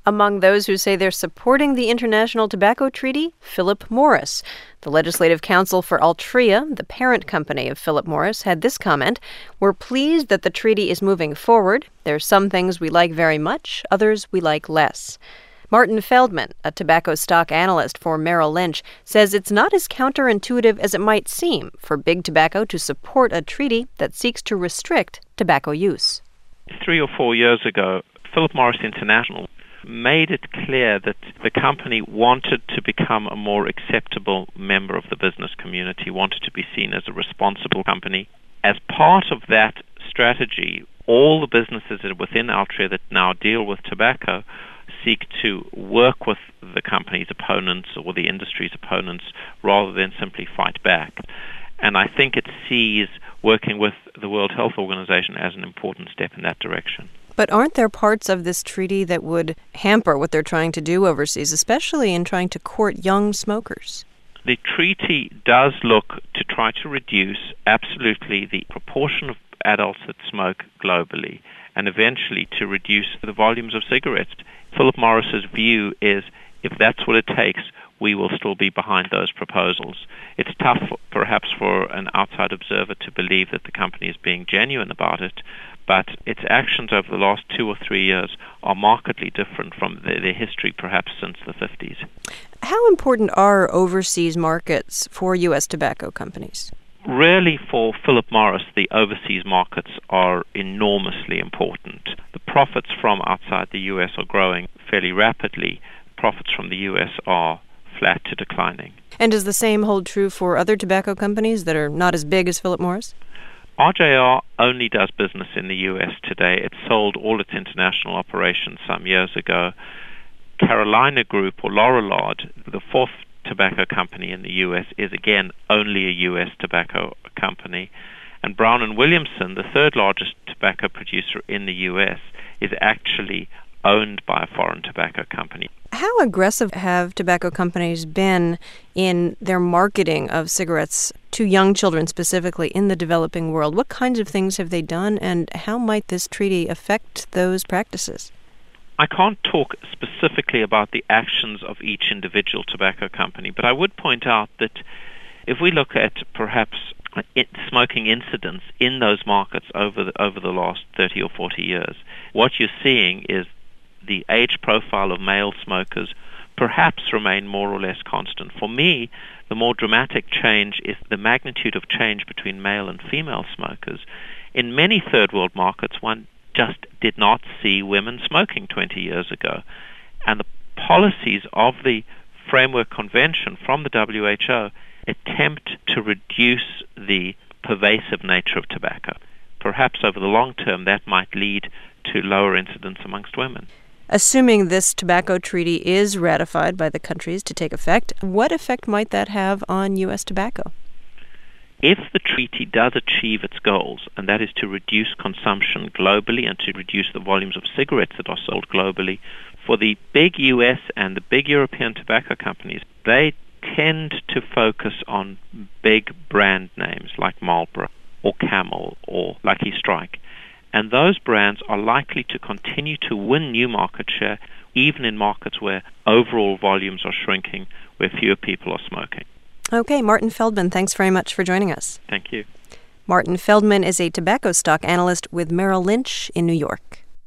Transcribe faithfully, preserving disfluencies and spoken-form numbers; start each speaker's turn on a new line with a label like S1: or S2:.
S1: Among those who say they're supporting the International Tobacco Treaty, Philip Morris. The Legislative Council for Altria, the parent company of Philip Morris, had this comment: "We're pleased that the treaty is moving forward. There's some things we like very much, others we like less." Martin Feldman, a tobacco stock analyst for Merrill Lynch, says it's not as counterintuitive as it might seem for big tobacco to support a treaty that seeks to restrict tobacco use.
S2: Three or four years ago, Philip Morris International made it clear that the company wanted to become a more acceptable member of the business community, wanted to be seen as a responsible company. As part of that strategy, all the businesses within Altria that now deal with tobacco seek to work with the company's opponents or the industry's opponents rather than simply fight back. And I think it sees working with the World Health Organization as an important step in that direction.
S1: But aren't there parts of this treaty that would hamper what they're trying to do overseas, especially in trying to court young smokers?
S2: The treaty does look to try to reduce absolutely the proportion of adults that smoke globally and eventually to reduce the volumes of cigarettes. Philip Morris's view is if that's what it takes, we will still be behind those proposals. It's tough, perhaps, for an outside observer to believe that the company is being genuine about it, but its actions over the last two or three years are markedly different from their, their history, perhaps since the fifties.
S1: How important are overseas markets for U S tobacco companies?
S2: Really, for Philip Morris, the overseas markets are enormously important. The profits from outside the U S are growing fairly rapidly. Profits from the U S are flat to declining.
S1: And does the same hold true for other tobacco companies that are not as big as Philip Morris?
S2: R J R only does business in the U S today. It sold all its international operations some years ago. Carolina Group, or Lorillard, the fourth tobacco company in the U S, is again only a U S tobacco company. And Brown and Williamson, the third largest tobacco producer in the U S, is actually owned by a foreign tobacco company.
S1: How aggressive have tobacco companies been in their marketing of cigarettes to young children, specifically in the developing world? What kinds of things have they done, and how might this treaty affect those practices?
S2: I can't talk specifically about the actions of each individual tobacco company, but I would point out that if we look at perhaps smoking incidents in those markets over the, over the last thirty or forty years, what you're seeing is the age profile of male smokers perhaps remain more or less constant. For me, the more dramatic change is the magnitude of change between male and female smokers. In many third world markets, one just did not see women smoking twenty years ago. And the policies of the Framework Convention from the W H O attempt to reduce the pervasive nature of tobacco. Perhaps over the long term, that might lead to lower incidence amongst women.
S1: Assuming this tobacco treaty is ratified by the countries to take effect, what effect might that have on U S tobacco?
S2: If the treaty does achieve its goals, and that is to reduce consumption globally and to reduce the volumes of cigarettes that are sold globally, for the big U S and the big European tobacco companies, they tend to focus on big brand names like Marlboro or Camel or Lucky Strike. And those brands are likely to continue to win new market share, even in markets where overall volumes are shrinking, where fewer people are smoking.
S1: Okay, Martin Feldman, thanks very much for joining us.
S2: Thank you.
S1: Martin Feldman is a tobacco stock analyst with Merrill Lynch in New York.